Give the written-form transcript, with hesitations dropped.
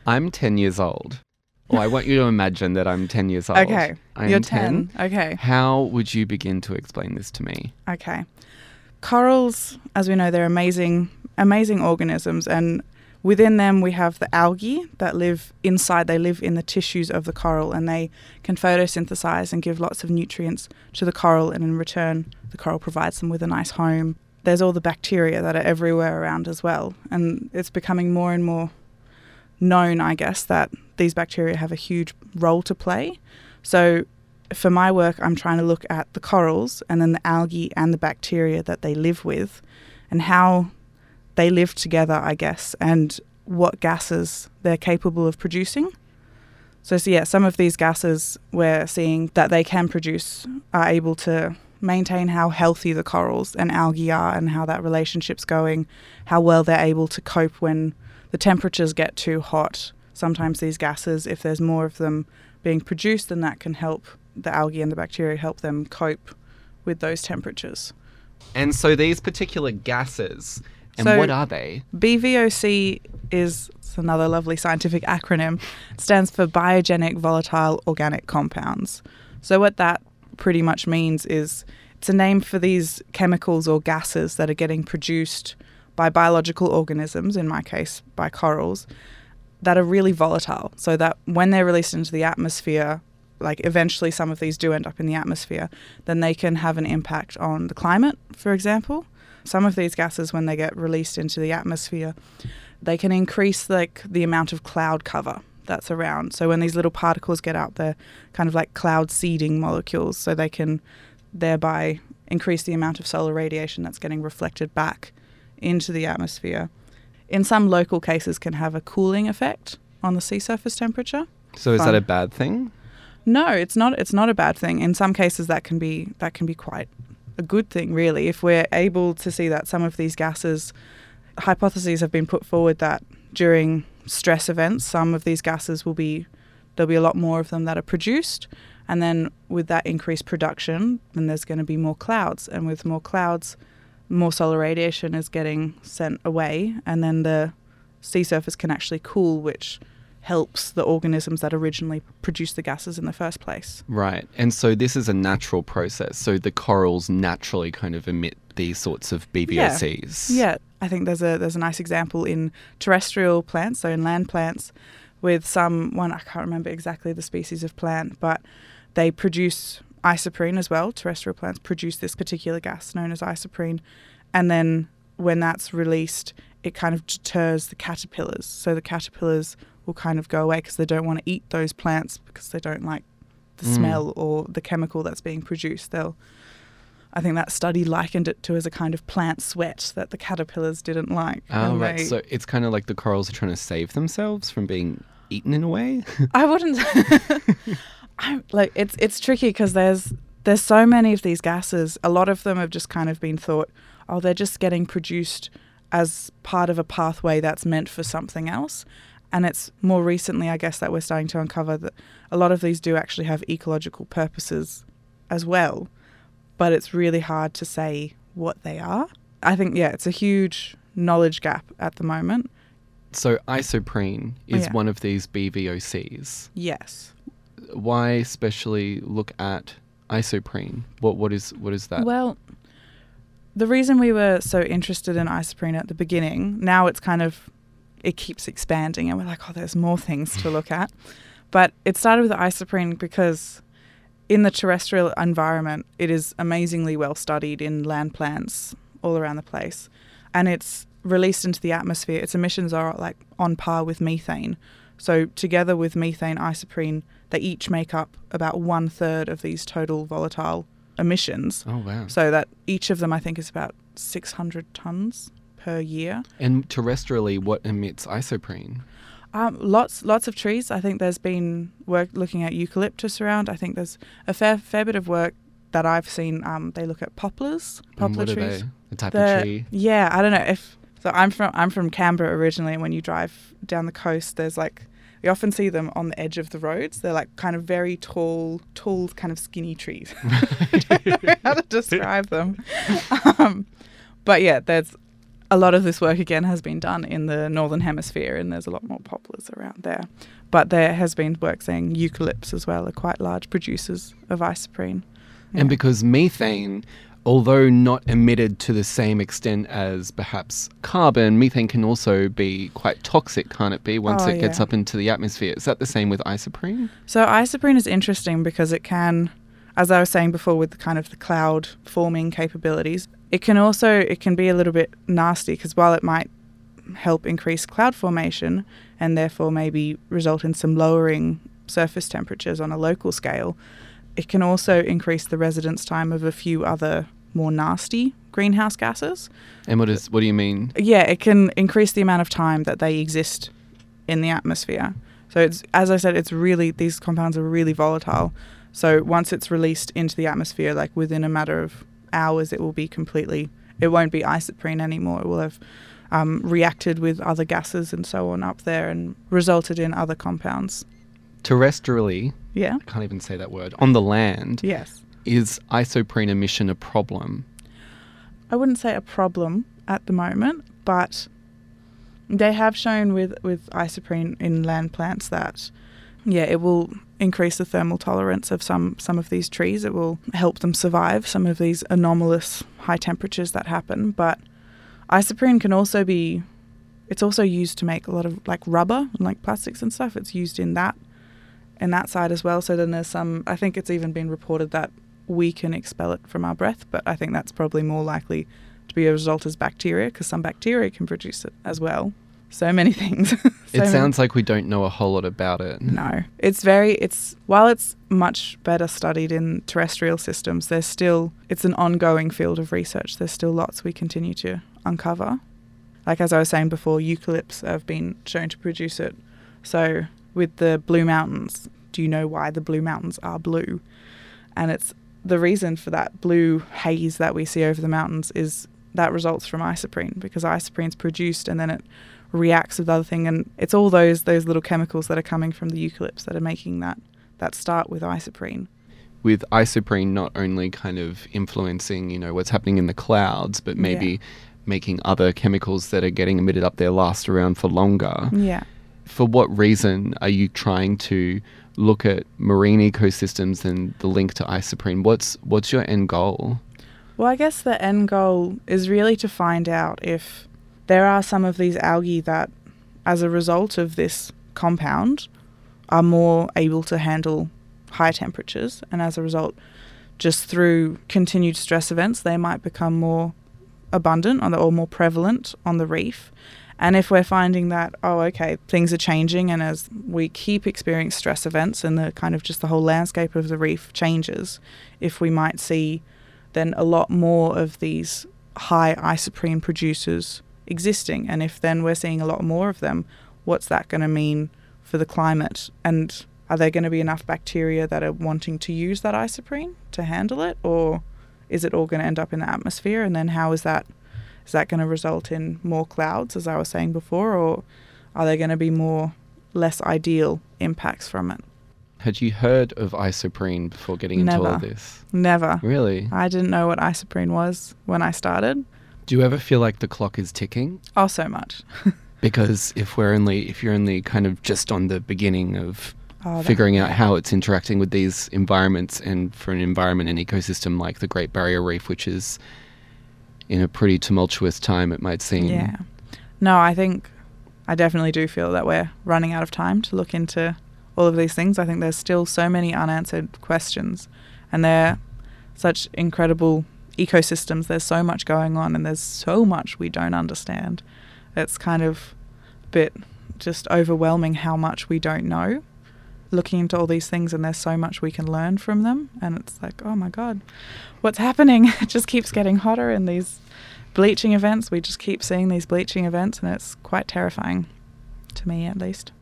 I'm 10 years old. Well, I want you to imagine that I'm 10 years old. Okay, you're 10. Okay. How would you begin to explain this to me? Okay. Corals, as we know, they're amazing organisms, and within them we have the algae that live inside. They live in the tissues of the coral, and they can photosynthesize and give lots of nutrients to the coral, and in return the coral provides them with a nice home. There's all the bacteria that are everywhere around as well, and it's becoming more and more known, I guess, that these bacteria have a huge role to play. So for my work, I'm trying to look at the corals and then the algae and the bacteria that they live with and how they live together, I guess, and what gases they're capable of producing. So yeah, some of these gases we're seeing that they can produce are able to maintain how healthy the corals and algae are and how that relationship's going, how well they're able to cope when the temperatures get too hot. Sometimes these gases, if there's more of them being produced, then that can help the algae and the bacteria help them cope with those temperatures. And so these particular gases, and So what are they? BVOC is another lovely scientific acronym. It stands for biogenic volatile organic compounds. So what that pretty much means is it's a name for these chemicals or gases that are getting produced by biological organisms, in my case by corals, that are really volatile. So that when they're released into the atmosphere, like eventually some of these do end up in the atmosphere, then they can have an impact on the climate, for example. Some of these gases, when they get released into the atmosphere, they can increase like the amount of cloud cover that's around. So when these little particles get out, they're kind of like cloud seeding molecules, so they can thereby increase the amount of solar radiation that's getting reflected back into the atmosphere. In some local cases can have a cooling effect on the sea surface temperature. So is that a bad thing? No, it's not a bad thing. In some cases that can be quite a good thing, really, if we're able to see that some of these gases, hypotheses have been put forward that during stress events some of these gases there'll be a lot more of them that are produced, and then with that increased production then there's going to be more clouds, and with more clouds more solar radiation is getting sent away, and then the sea surface can actually cool, which helps the organisms that originally produced the gases in the first place. Right. And so this is a natural process. So the corals naturally kind of emit these sorts of BVOCs. Yeah. I think there's a nice example in terrestrial plants, so in land plants, with I can't remember exactly the species of plant, but they produce isoprene as well. Terrestrial plants produce this particular gas known as isoprene, and then when that's released, it kind of deters the caterpillars. So the caterpillars will kind of go away because they don't want to eat those plants because they don't like the smell or the chemical that's being produced. I think that study likened it to as a kind of plant sweat that the caterpillars didn't like. Oh, right. So it's kind of like the corals are trying to save themselves from being eaten in a way? I wouldn't... It's tricky because there's so many of these gases. A lot of them have just kind of been thought, oh, they're just getting produced as part of a pathway that's meant for something else. And it's more recently, I guess, that we're starting to uncover that a lot of these do actually have ecological purposes as well. But it's really hard to say what they are. I think, it's a huge knowledge gap at the moment. So isoprene is one of these BVOCs. Yes. Why especially look at isoprene? What is that? Well, the reason we were so interested in isoprene at the beginning, now it's kind of, it keeps expanding and we're like, oh, there's more things to look at. But it started with isoprene because in the terrestrial environment, it is amazingly well studied in land plants all around the place. And it's released into the atmosphere. Its emissions are like on par with methane. So together with methane, isoprene, they each make up about 1/3 of these total volatile emissions. Oh, wow. So that each of them, I think, is about 600 tons per year. And terrestrially, what emits isoprene? Lots of trees. I think there's been work looking at eucalyptus around. I think there's a fair bit of work that I've seen. They look at poplar what trees. Are they? The type of tree? Yeah, I don't know if. So I'm from Canberra originally, and when you drive down the coast, there's like, you often see them on the edge of the roads. They're like kind of very tall, kind of skinny trees. I don't know how to describe them. But yeah, there's a lot of this work, again, has been done in the Northern Hemisphere, and there's a lot more poplars around there. But there has been work saying eucalypts as well are quite large producers of isoprene. Yeah. And because methane, although not emitted to the same extent as perhaps carbon, methane can also be quite toxic, can't it be, once it gets up into the atmosphere? Is that the same with isoprene? So isoprene is interesting because it can, as I was saying before, with kind of the cloud forming capabilities, it can be a little bit nasty, because while it might help increase cloud formation and therefore maybe result in some lowering surface temperatures on a local scale, it can also increase the residence time of a few other more nasty greenhouse gases. And what do you mean? Yeah, it can increase the amount of time that they exist in the atmosphere. So it's, as I said, these compounds are really volatile. So once it's released into the atmosphere, like within a matter of hours, it won't be isoprene anymore. It will have reacted with other gases and so on up there and resulted in other compounds. Terrestrially, yeah, I can't even say that word, on the land, yes, is isoprene emission a problem? I wouldn't say a problem at the moment, but they have shown with isoprene in land plants that, yeah, it will increase the thermal tolerance of some of these trees. It will help them survive some of these anomalous high temperatures that happen. But isoprene can also it's also used to make a lot of like rubber and like plastics and stuff. It's used in that side as well. So then there's I think it's even been reported that we can expel it from our breath, but I think that's probably more likely to be a result as bacteria, because some bacteria can produce it as well. So many things. It sounds like we don't know a whole lot about it. No. While it's much better studied in terrestrial systems, it's an ongoing field of research. There's still lots we continue to uncover. Like as I was saying before, eucalypts have been shown to produce it. So with the Blue Mountains, do you know why the Blue Mountains are blue? And it's the reason for that blue haze that we see over the mountains is that results from isoprene, because isoprene's produced and then it reacts with other thing, and it's all those little chemicals that are coming from the eucalypts that are making that start with isoprene. With isoprene not only kind of influencing, what's happening in the clouds, but maybe making other chemicals that are getting emitted up there last around for longer. Yeah. For what reason are you trying to look at marine ecosystems and the link to isoprene? What's your end goal? Well, I guess the end goal is really to find out if there are some of these algae that, as a result of this compound, are more able to handle high temperatures, and as a result, just through continued stress events, they might become more abundant or more prevalent on the reef. And if we're finding that, things are changing, and as we keep experiencing stress events and the kind of just the whole landscape of the reef changes, if we might see then a lot more of these high isoprene producers existing, and if then we're seeing a lot more of them, what's that going to mean for the climate? And are there going to be enough bacteria that are wanting to use that isoprene to handle it, or is it all going to end up in the atmosphere? And then how is that going to result in more clouds, as I was saying before, or are there going to be less ideal impacts from it? Had you heard of isoprene before getting into all this? Never. Really? I didn't know what isoprene was when I started. Do you ever feel like the clock is ticking? Oh, so much. Because if you're only kind of just on the beginning of figuring out how it's interacting with these environments, and for an environment and ecosystem like the Great Barrier Reef, which is in a pretty tumultuous time, it might seem. Yeah. No, I definitely do feel that we're running out of time to look into all of these things. I think there's still so many unanswered questions, and they're such incredible ecosystems. There's so much going on, and there's so much we don't understand. It's kind of a bit just overwhelming how much we don't know, looking into all these things, and there's so much we can learn from them, and it's like, oh my god, what's happening? It just keeps getting hotter, and these bleaching events, we just keep seeing these bleaching events, and it's quite terrifying, to me at least.